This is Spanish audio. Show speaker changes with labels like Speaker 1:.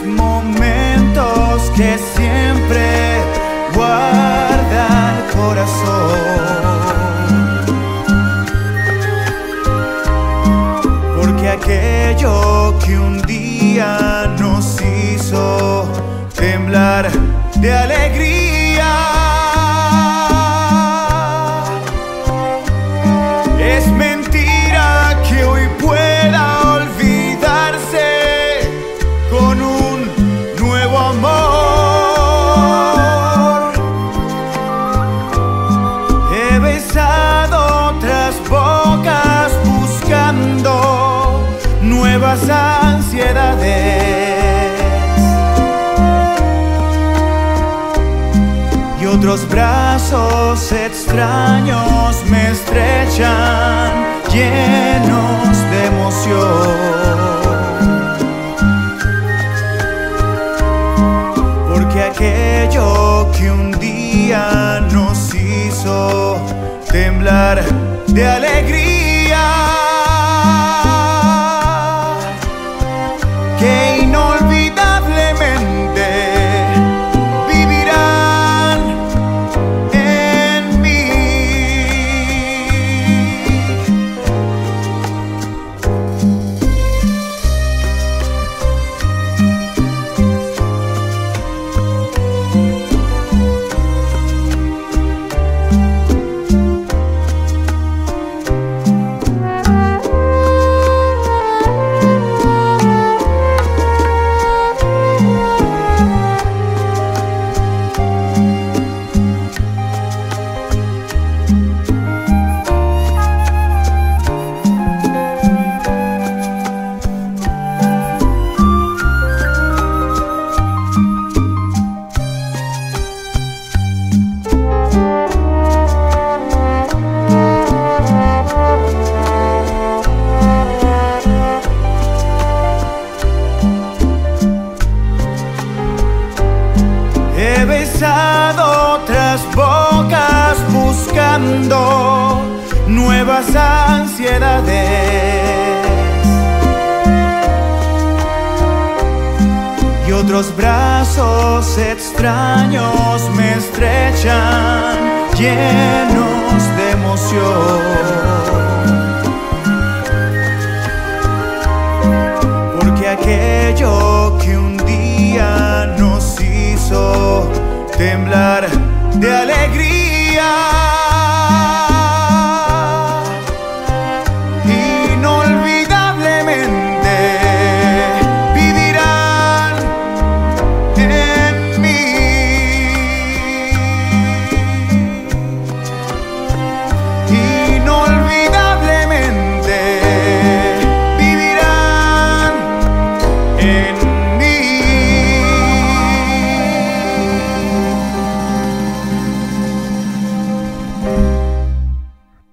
Speaker 1: momentos que siempre guarda el corazón, porque aquello que un día nos hizo temblar de alegría es mentira que hoy pueda olvidarse con un nuevo amor. He besado otras bocas buscando nuevas ansiedades, y otros brazos extraños me estrechan llenos de emoción, porque aquello que un día nos hizo temblar de alegría, que inolvidablemente vivirán en mí. He besado otras bocas buscando nuevas ansiedades, y otros brazos extraños me estrechan llenos de emoción, porque aquello que un día nos hizo temblar de alegría